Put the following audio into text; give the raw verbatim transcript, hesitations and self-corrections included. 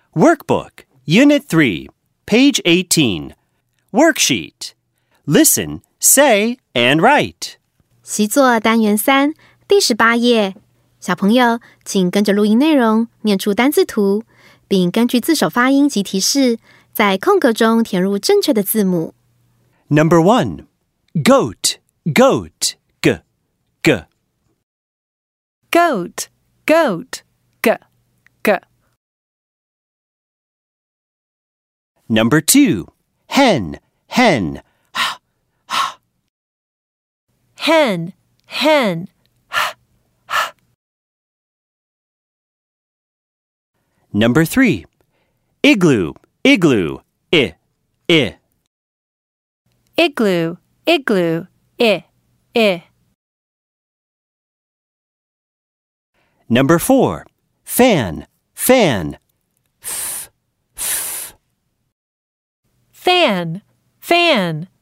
Workbook, Unit three, page eighteen. Worksheet. Listen, say, and write. 习作单元三第十八页，小朋友请跟着录音内容念出单字图，并根据字首发音及提示，在空格中填入正确的字母。 Number one, goat, goat, g, g. Goat, goat, g, g. Number two, hen, hen, h, h. Hen, hen, h, h. Number three, igloo, igloo, I, I. Igloo, igloo, I, I. Number four, fan, fan, f, f. Fan, fan,